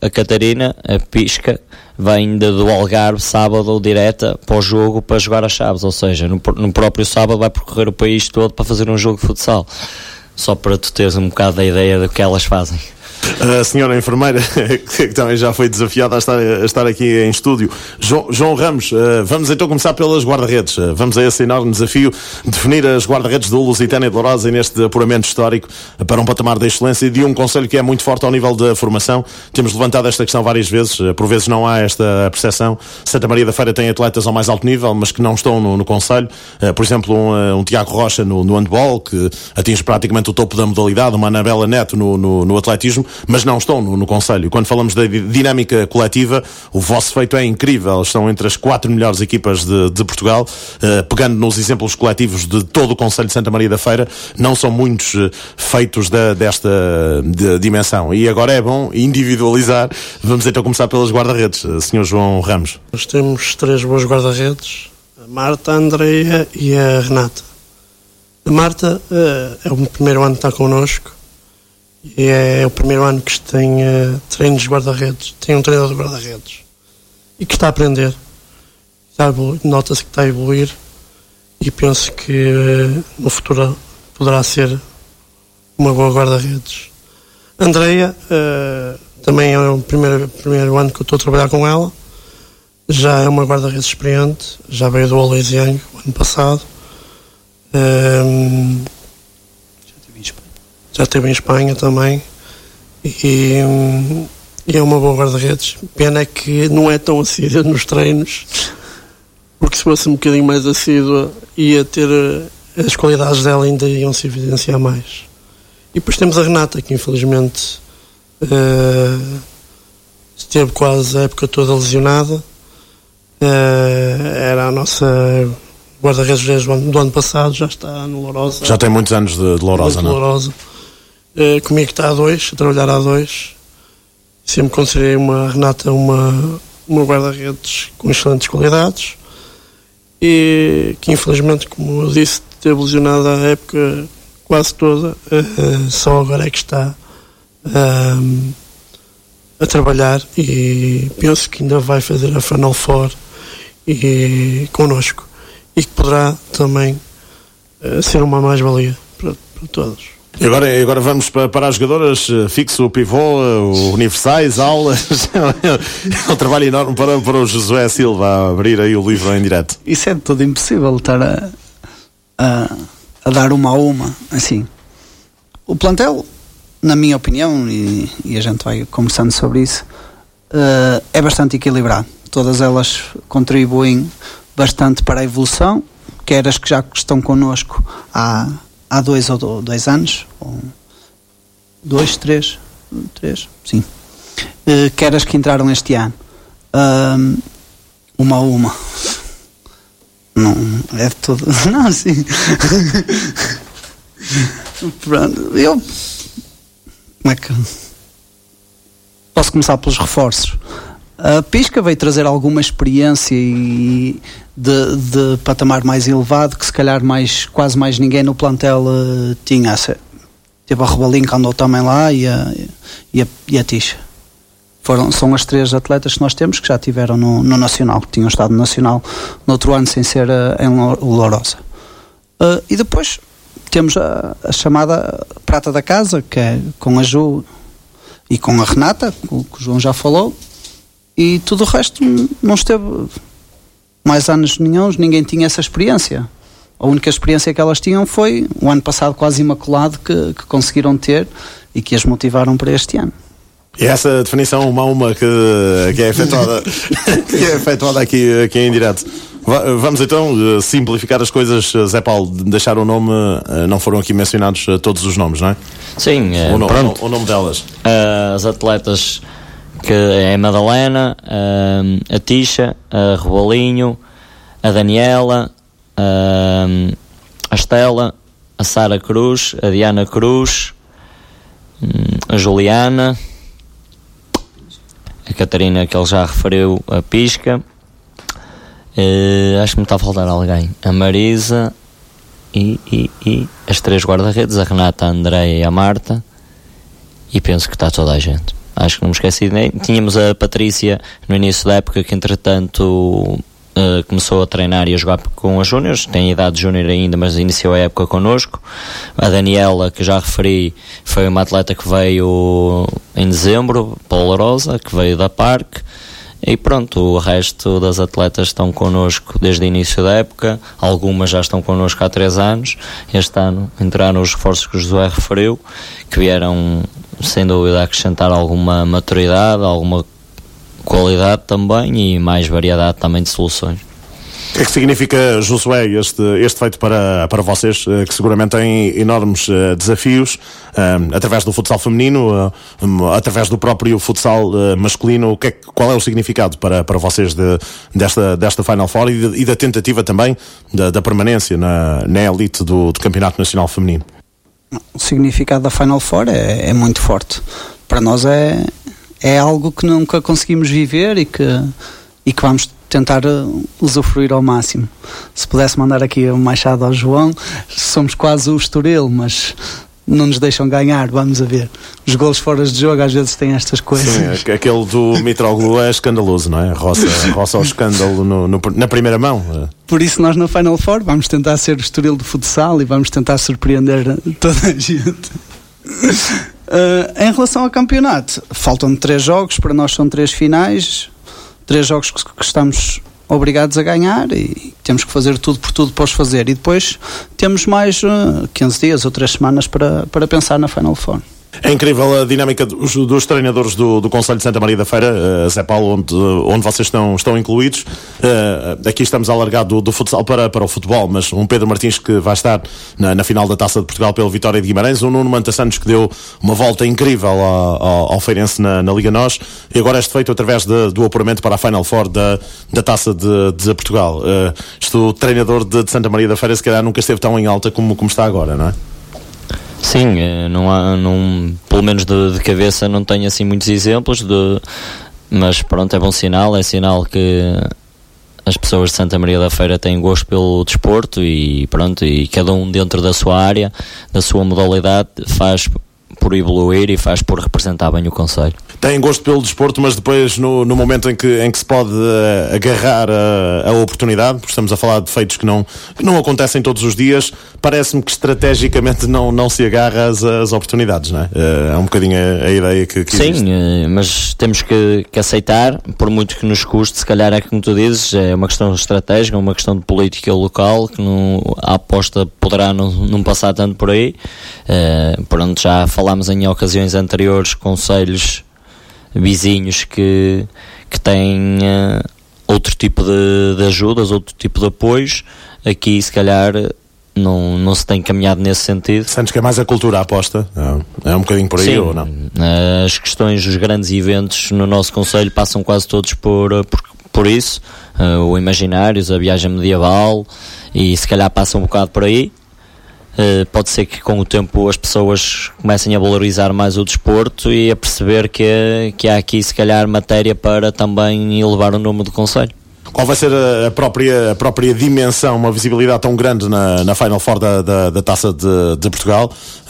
a Catarina, a Pisca, vem do Algarve sábado direta para o jogo para jogar as Chaves, ou seja, no próprio sábado vai percorrer o país todo para fazer um jogo de futsal, só para tu teres um bocado da ideia do que elas fazem. A senhora enfermeira, que também já foi desafiada a estar aqui em estúdio, João Ramos, vamos então começar pelas guarda-redes. Vamos a esse enorme desafio, definir as guarda-redes do Lusitânia de Lourosa neste apuramento histórico para um patamar de excelência e de um concelho que é muito forte ao nível da formação. Temos levantado esta questão várias vezes, por vezes não há esta percepção. Santa Maria da Feira tem atletas ao mais alto nível, mas que não estão no concelho. Por exemplo, um Tiago Rocha no handball, que atinge praticamente o topo da modalidade, uma Anabela Neto no atletismo, mas não estão no concelho. Quando falamos da dinâmica coletiva, o vosso feito é incrível. Estão entre as 4 melhores equipas de Portugal. Pegando nos exemplos coletivos de todo o concelho de Santa Maria da Feira, não são muitos feitos desta dimensão. E agora é bom individualizar. Vamos então começar pelas guarda-redes. Sr. João Ramos. Nós temos 3 boas guarda-redes: a Marta, a Andreia e a Renata. A Marta é o primeiro ano que está connosco. E é o primeiro ano que tem treinos de guarda-redes, tem um treinador de guarda-redes e que está a aprender, nota-se que está a evoluir, e penso que no futuro poderá ser uma boa guarda-redes. A Andreia também é o primeiro ano que eu estou a trabalhar com ela, já é uma guarda-redes experiente, já veio do Oleisiano o ano passado. Já esteve em Espanha também, e é uma boa guarda-redes. Pena é que não é tão assídua nos treinos, porque se fosse um bocadinho mais assídua ia ter as qualidades dela, ainda iam se evidenciar mais. E depois temos a Renata, que infelizmente esteve quase a época toda lesionada. Era a nossa guarda-redes do ano passado, já está no Lourosa. Já tem muitos anos de Lourosa, não é? Comigo está a trabalhar a 2. Sempre considerei a Renata uma guarda-redes com excelentes qualidades, e que infelizmente, como eu disse, teve lesionada a época quase toda. Só agora é que está a trabalhar, e penso que ainda vai fazer a Final Four connosco, e que poderá também ser uma mais-valia para todos. E agora vamos para as jogadoras, fixo, pivô, universais, aulas. É um trabalho enorme para o Josué Silva a abrir aí o livro em direto. Isso é de todo impossível, estar a dar uma a uma, assim. O plantel, na minha opinião, e a gente vai conversando sobre isso, é bastante equilibrado. Todas elas contribuem bastante para a evolução, quer as que já estão connosco há 2 ou 2 anos, ou 2, 3, sim. Quer as que entraram este ano. Uma a uma. Não, é de todo. Não, sim. Pronto, como é que... Posso começar pelos reforços. A Pisca veio trazer alguma experiência e de patamar mais elevado, que se calhar quase mais ninguém no plantel tinha. Teve a Rebolinho, que andou também lá, e a Tisha. São as 3 atletas que nós temos que já estiveram no Nacional, que tinham estado no Nacional no outro ano sem ser em Lourosa. E depois temos a chamada prata da casa, que é com a Ju e com a Renata, que o João já falou. E tudo o resto não esteve mais anos nenhuns, ninguém tinha essa experiência. A única experiência que elas tinham foi o ano passado quase imaculado que conseguiram ter e que as motivaram para este ano. E essa definição uma a uma que é efetuada aqui em direto. Vamos então simplificar as coisas. Zé Paulo, deixar o nome, não foram aqui mencionados todos os nomes, não é? Sim, o nome delas. As atletas, que é a Madalena, a Tisha, a Rebolinho, a Daniela, a Estela, a Sara Cruz, a Diana Cruz, a Juliana, a Catarina, que ele já referiu, a Pisca, acho que me está a faltar alguém, a Marisa e as 3 guarda-redes, a Renata, a Andreia e a Marta, e penso que está toda a gente. acho que não me esqueci de nem. Tínhamos a Patrícia no início da época, que entretanto começou a treinar e a jogar com as júniores, tem idade júnior ainda, mas iniciou a época connosco. A Daniela, que já referi, foi uma atleta que veio em dezembro, Paula Rosa, que veio da Parque. E pronto, o resto das atletas estão connosco desde o início da época, algumas já estão connosco há 3 anos. Este ano entraram os reforços que o Josué referiu, que vieram sem dúvida a acrescentar alguma maturidade, alguma qualidade também e mais variedade também de soluções. O que é que significa, Josué, este feito para vocês, que seguramente têm enormes desafios, através do futsal feminino, através do próprio futsal masculino? Qual é o significado para vocês desta Final Four e da tentativa também da permanência na elite do Campeonato Nacional Feminino? O significado da Final Four é muito forte. Para nós é algo que nunca conseguimos viver e que vamos tentar usufruir ao máximo. Se pudesse mandar aqui um machado ao João, somos quase o Estoril, mas não nos deixam ganhar, vamos a ver. Os golos fora de jogo às vezes têm estas coisas. Sim, aquele do Mitroglou é escandaloso, não é? Roça ao escândalo na primeira mão. Por isso nós na Final Four vamos tentar ser o Estoril do futsal e vamos tentar surpreender toda a gente. Em relação ao campeonato, faltam 3 jogos, para nós são 3 finais, 3 jogos que estamos obrigados a ganhar e temos que fazer tudo por tudo para os fazer, e depois temos mais 15 dias ou 3 semanas para pensar na Final Four. É incrível a dinâmica dos treinadores do Concelho de Santa Maria da Feira, Zé Paulo, onde vocês estão incluídos. Aqui estamos a alargar do futsal para o futebol, mas um Pedro Martins que vai estar na final da Taça de Portugal pelo Vitória de Guimarães, um Nuno Manta Santos que deu uma volta incrível ao Feirense na Liga NOS, e agora este feito através do apuramento para a Final Four da Taça de Portugal. O treinador de Santa Maria da Feira se calhar nunca esteve tão em alta como está agora, não é? Sim, pelo menos de cabeça não tenho assim muitos exemplos, mas pronto, é bom sinal, é sinal que as pessoas de Santa Maria da Feira têm gosto pelo desporto e pronto, e cada um dentro da sua área, da sua modalidade, faz por evoluir e faz por representar bem o concelho. Têm gosto pelo desporto, mas depois no momento em que se pode agarrar a oportunidade, porque estamos a falar de feitos que não acontecem todos os dias, parece-me que estrategicamente não se agarra às oportunidades, não é? É um bocadinho a ideia que existe. Sim, mas temos que aceitar, por muito que nos custe, se calhar é como tu dizes, é uma questão estratégica, uma questão de política local, que a aposta poderá não passar tanto por aí. Pronto, já falámos em ocasiões anteriores, concelhos vizinhos que têm outro tipo de ajudas, outro tipo de apoios. Aqui se calhar não se tem caminhado nesse sentido. Sentes que é mais a cultura a aposta? É um bocadinho por aí. Sim, ou não? As questões dos grandes eventos no nosso concelho passam quase todos por isso. O Imaginários, a viagem medieval, e se calhar passa um bocado por aí. Pode ser que com o tempo as pessoas comecem a valorizar mais o desporto e a perceber que há aqui se calhar matéria para também elevar o nome do concelho. Qual vai ser a própria dimensão, uma visibilidade tão grande na Final Four da Taça de Portugal?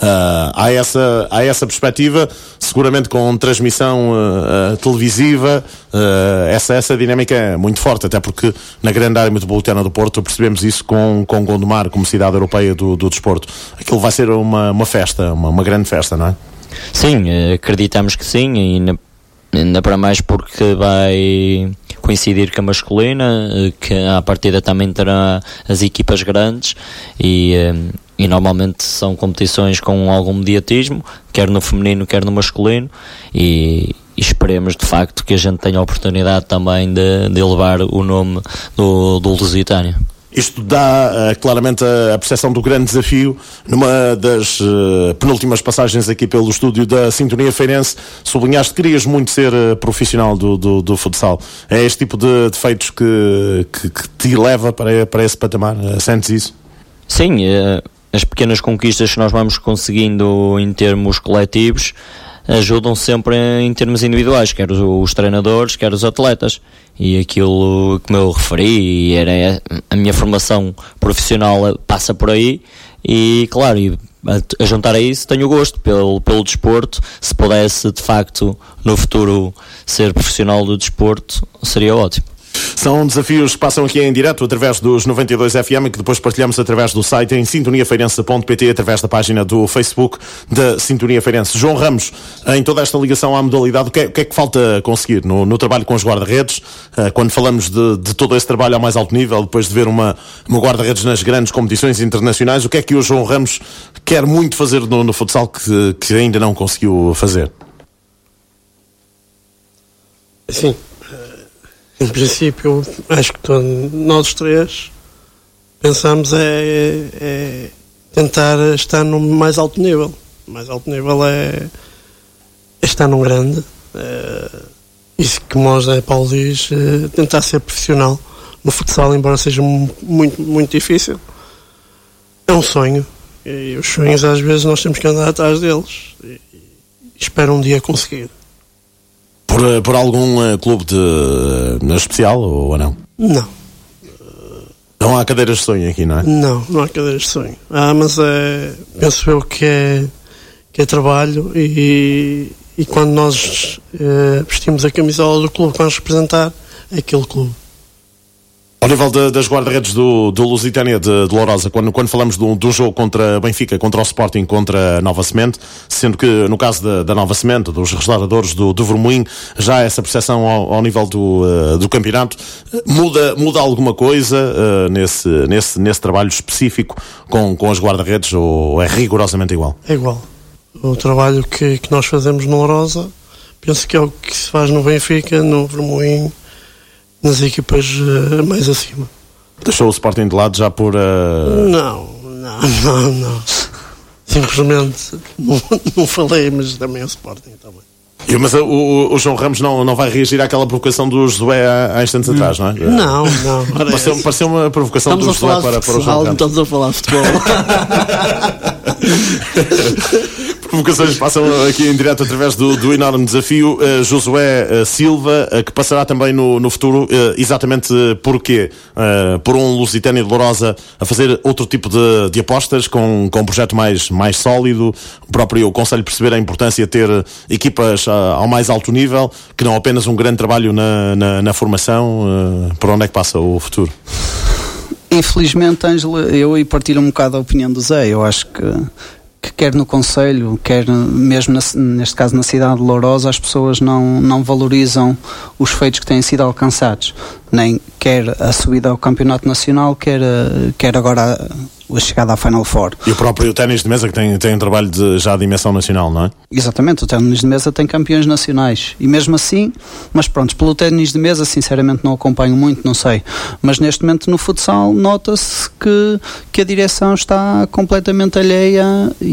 Há essa perspectiva, seguramente com transmissão televisiva. Essa dinâmica é muito forte, até porque na grande área metropolitana do Porto percebemos isso com Gondomar como cidade europeia do desporto. Aquilo vai ser uma festa, uma grande festa, não é? Sim, acreditamos que sim, e ainda para mais porque vai coincidir com a masculina, que à partida também terá as equipas grandes e normalmente são competições com algum mediatismo, quer no feminino, quer no masculino, e esperemos de facto que a gente tenha a oportunidade também de elevar o nome do Lusitânia. Isto dá claramente a percepção do grande desafio. Numa das penúltimas passagens aqui pelo estúdio da Sintonia Feirense, sublinhaste que querias muito ser profissional do futsal. É este tipo de feitos que te leva para esse patamar? Sentes isso? Sim, as pequenas conquistas que nós vamos conseguindo em termos coletivos ajudam sempre em termos individuais, quer os treinadores, quer os atletas, e aquilo que eu referi, era a minha formação profissional passa por aí, e claro, a juntar a isso tenho gosto pelo desporto. Se pudesse de facto no futuro ser profissional do desporto, seria ótimo. São desafios que passam aqui em direto através dos 92 FM, que depois partilhamos através do site em sintoniafeirense.pt, através da página do Facebook da Sintonia Feirense. João Ramos, em toda esta ligação à modalidade, o que é que falta conseguir no trabalho com os guarda-redes? Quando falamos de todo esse trabalho ao mais alto nível, depois de ver uma guarda-redes nas grandes competições internacionais, o que é que o João Ramos quer muito fazer no futsal que ainda não conseguiu fazer? Sim. Em princípio, acho que nós três pensamos é tentar estar no mais alto nível. O mais alto nível é estar num grande. Isso que o José Paulo diz, tentar ser profissional no futsal, embora seja muito, muito difícil. É um sonho. E os sonhos, às vezes, nós temos que andar atrás deles. E espero um dia conseguir. Por algum clube especial ou não? Não. Não há cadeiras de sonho aqui, não é? Não há cadeiras de sonho. Mas penso eu que é trabalho e quando nós vestimos a camisola do clube que vamos representar, é aquele clube. Ao nível das guarda-redes do Lusitânia de Lourosa, quando falamos do jogo contra Benfica, contra o Sporting, contra a Nova Semente, sendo que no caso da Nova Semente, dos restauradores do Vermoinho, já há essa percepção ao nível do campeonato, muda alguma coisa nesse trabalho específico com as guarda-redes, ou é rigorosamente igual? É igual. O trabalho que nós fazemos no Lourosa, penso que é o que se faz no Benfica, no Vermoinho, nas equipas mais acima. Deixou o Sporting de lado já por... Não. Simplesmente não falei, mas também o Sporting também. Mas o João Ramos não vai reagir àquela provocação do Josué há instantes atrás, não é? Não. Pareceu uma provocação do Josué para o João Ramos. Estamos a falar de futebol. Provocações passam aqui em direto através do enorme desafio. Josué Silva, que passará também no futuro, exatamente porquê? Por um Lusitânia de Lourosa a fazer outro tipo de apostas, com um projeto mais sólido. O próprio Conselho perceber a importância de ter equipas ao mais alto nível, que não apenas um grande trabalho na formação. Por onde é que passa o futuro? Infelizmente, Ângela, eu partilho um bocado a opinião do Zé. Eu acho que quer no Conselho, quer mesmo neste caso na cidade de Lourosa, as pessoas não valorizam os feitos que têm sido alcançados, nem quer a subida ao campeonato nacional, quer agora a chegada à Final Four. E o próprio ténis de mesa, que tem um trabalho já de dimensão nacional, não é? Exatamente, o ténis de mesa tem campeões nacionais, e mesmo assim, mas pronto, pelo ténis de mesa sinceramente não acompanho muito, não sei, mas neste momento no futsal nota-se que a direção está completamente alheia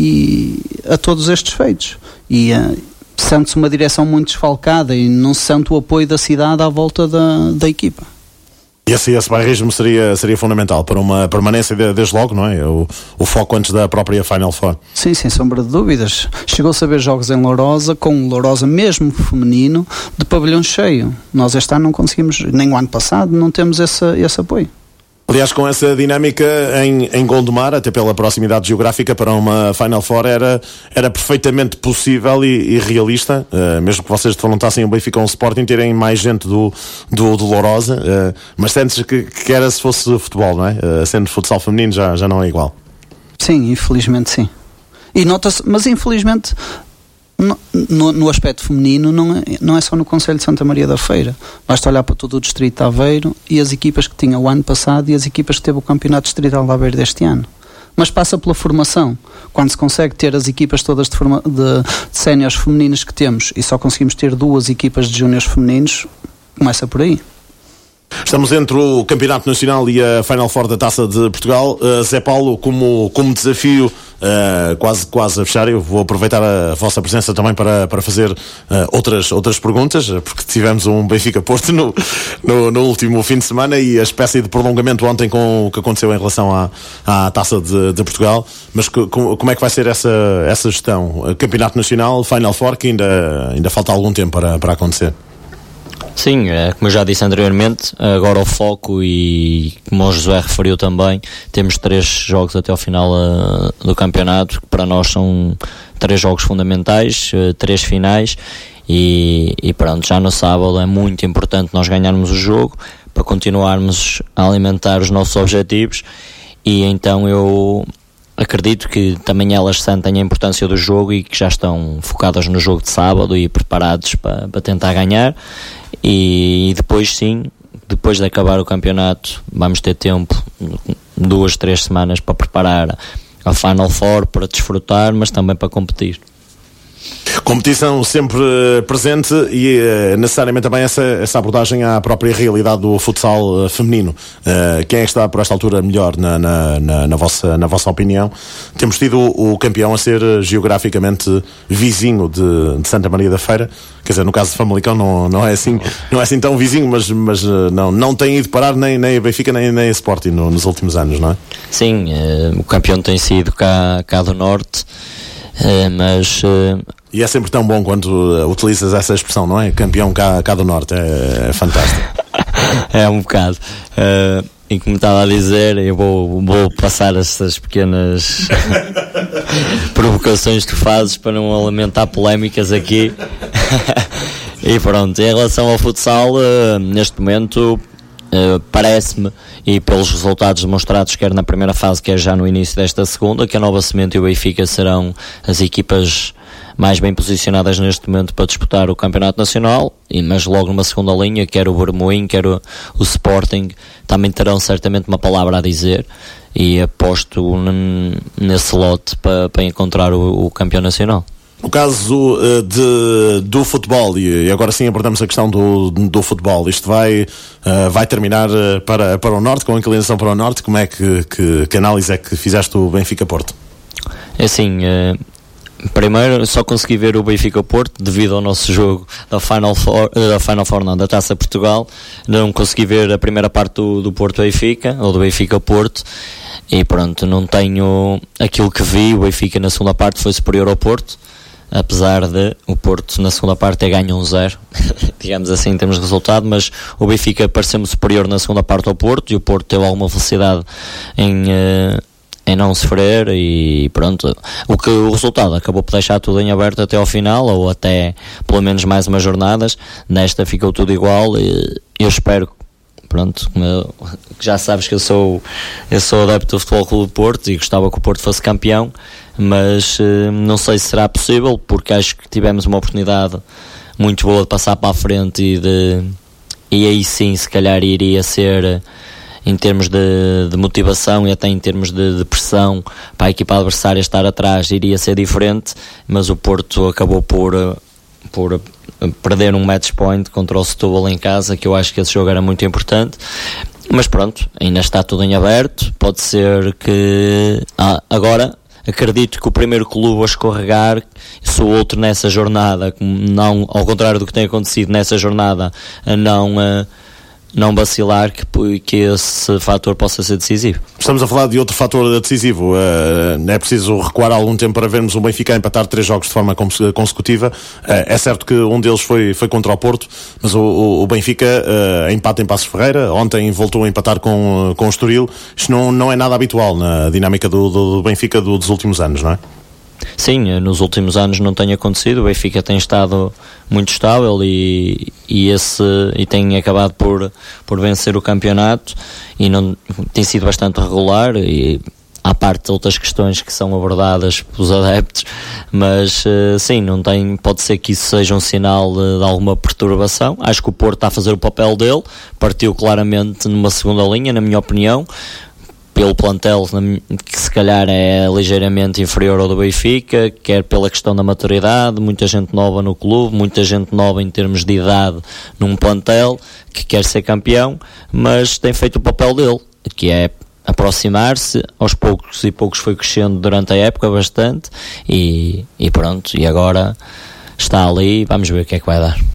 a todos estes feitos, e sente-se uma direção muito desfalcada e não se sente o apoio da cidade à volta da equipa. E esse bairrismo seria fundamental para uma permanência desde logo, não é? O foco antes da própria Final Four. Sim, sem sombra de dúvidas. Chegou-se a ver jogos em Lourosa, com o Lourosa mesmo feminino, de pavilhão cheio. Nós este ano não conseguimos, nem o ano passado, não temos esse apoio. Aliás, com essa dinâmica em Gondomar, até pela proximidade geográfica, para uma Final Four era perfeitamente possível e realista, mesmo que vocês defrontassem o Benfica ou o Sporting, terem mais gente do Lourosa, mas sentes que era se fosse futebol, não é? Sendo futsal feminino já não é igual. Sim, infelizmente sim. E nota-se, mas infelizmente no aspecto feminino não é só no Concelho de Santa Maria da Feira. Basta olhar para todo o distrito de Aveiro e as equipas que tinha o ano passado e as equipas que teve o campeonato distrital de Aveiro deste ano. Mas passa pela formação. Quando se consegue ter as equipas todas de séniores femininas que temos e só conseguimos ter 2 equipas de júniores femininos, começa por aí. Estamos entre o Campeonato Nacional e a Final Four da Taça de Portugal. Zé Paulo, como desafio, quase a fechar, eu vou aproveitar a vossa presença também para fazer outras perguntas, porque tivemos um Benfica-Porto no último fim de semana e a espécie de prolongamento ontem com o que aconteceu em relação à Taça de Portugal. Mas como é que vai ser essa gestão? Campeonato Nacional, Final Four, que ainda falta algum tempo para acontecer. Sim, como eu já disse anteriormente, agora o foco, e como o Josué referiu também, temos 3 jogos até ao final do campeonato, que para nós são 3 jogos fundamentais, 3 finais, e pronto, já no sábado é muito importante nós ganharmos o jogo para continuarmos a alimentar os nossos objetivos, e então eu acredito que também elas sentem a importância do jogo e que já estão focadas no jogo de sábado e preparados para tentar ganhar. E depois, sim, depois de acabar o campeonato, vamos ter tempo, 2-3 semanas, para preparar a Final Four, para desfrutar, mas também para competir. Competição sempre presente e necessariamente também essa abordagem à própria realidade do futsal feminino. Quem é que está por esta altura melhor na vossa opinião? Temos tido o campeão a ser geograficamente vizinho de Santa Maria da Feira. Quer dizer, no caso de Famalicão não é assim tão vizinho, mas não tem ido parar nem a Benfica nem a Sporting nos últimos anos, não é? Sim, o campeão tem sido cá do Norte, mas... E é sempre tão bom quando utilizas essa expressão, não é? Campeão cá do Norte, é fantástico. É um bocado. E como estava a dizer, eu vou passar essas pequenas provocações que tu fazes para não alimentar polémicas aqui. E pronto, em relação ao futsal, neste momento, parece-me, e pelos resultados demonstrados quer na primeira fase, quer já no início desta segunda, que a Nova Semente e o Benfica serão as equipas mais bem posicionadas neste momento para disputar o Campeonato Nacional, mas logo numa segunda linha, quer o Bermoim, quer o Sporting, também terão certamente uma palavra a dizer, e aposto nesse lote para encontrar o campeão nacional. No caso do futebol, e agora sim abordamos a questão do futebol, isto vai terminar para o Norte, com a inclinação para o Norte. Como é que análise é que fizeste do Benfica-Porto? É assim, primeiro só consegui ver o Benfica-Porto devido ao nosso jogo da Final Four, da Taça Portugal. Não consegui ver a primeira parte do Porto-Benfica, ou do Benfica-Porto, e pronto, não tenho aquilo que vi. O Benfica na segunda parte foi superior ao Porto, apesar de o Porto na segunda parte ter ganho 1-0, digamos assim em termos de resultado, mas o Benfica pareceu-me superior na segunda parte ao Porto, e o Porto teve alguma velocidade em não sofrer, e pronto, o resultado acabou por deixar tudo em aberto até ao final, ou até pelo menos mais umas jornadas. Nesta ficou tudo igual, e eu espero, pronto, já sabes que eu sou adepto do Futebol Clube do Porto e gostava que o Porto fosse campeão, mas não sei se será possível, porque acho que tivemos uma oportunidade muito boa de passar para a frente, e aí sim se calhar iria ser, em termos de motivação e até em termos de pressão para a equipa adversária estar atrás, iria ser diferente, mas o Porto acabou por perder um match point contra o Setúbal em casa, que eu acho que esse jogo era muito importante. Mas pronto, ainda está tudo em aberto. Pode ser que agora acredito que o primeiro clube a escorregar, se o outro nessa jornada, não, ao contrário do que tem acontecido nessa jornada, a não vacilar, que esse fator possa ser decisivo. Estamos a falar de outro fator decisivo. É preciso recuar algum tempo para vermos o Benfica empatar 3 jogos de forma consecutiva. É certo que um deles foi contra o Porto, mas o Benfica empata em Passos Ferreira. Ontem voltou a empatar com o Estoril. Isto não é nada habitual na dinâmica do Benfica dos últimos anos, não é? Sim, nos últimos anos não tem acontecido. O Benfica tem estado muito estável e tem acabado por vencer o campeonato, e não tem sido bastante regular, e à parte de outras questões que são abordadas pelos adeptos, mas sim, pode ser que isso seja um sinal de alguma perturbação. Acho que o Porto está a fazer o papel dele, partiu claramente numa segunda linha, na minha opinião, pelo plantel que se calhar é ligeiramente inferior ao do Benfica, quer pela questão da maturidade, muita gente nova no clube, muita gente nova em termos de idade num plantel que quer ser campeão, mas tem feito o papel dele, que é aproximar-se aos poucos, e poucos foi crescendo durante a época bastante, e pronto, e agora está ali, vamos ver o que é que vai dar.